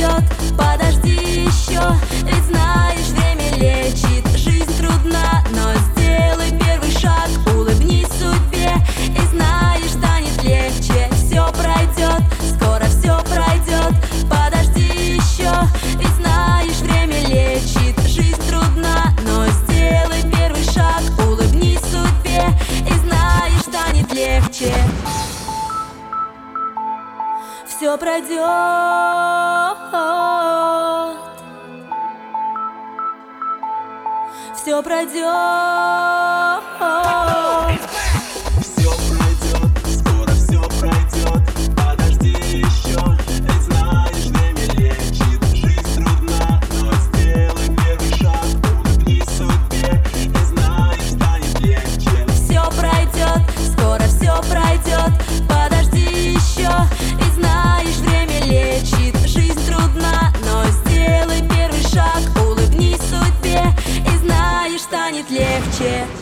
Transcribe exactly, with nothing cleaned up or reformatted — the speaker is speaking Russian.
пройдет, подожди еще. Ведь знаешь, время лечит, жизнь трудна, но сделай первый шаг, улыбнись судьбе. И знаешь, станет легче, все пройдет, скоро все пройдет, подожди еще. Ведь знаешь, время лечит, жизнь трудна, но сделай первый шаг, улыбнись судьбе. И знаешь, станет легче. Все пройдет, все пройдет, все пройдет, скоро все пройдет, подожди еще. Ведь знаешь, время лечит, жизнь трудна, но сделай первый шаг, улыбнись судьбе. И знаешь, станет легче. все пройдет, скоро все пройдет, подожди еще. Ведь знаешь, время лечит, жизнь трудна, но сделай первый шаг, улыбнись судьбе. И знаешь, станет легче.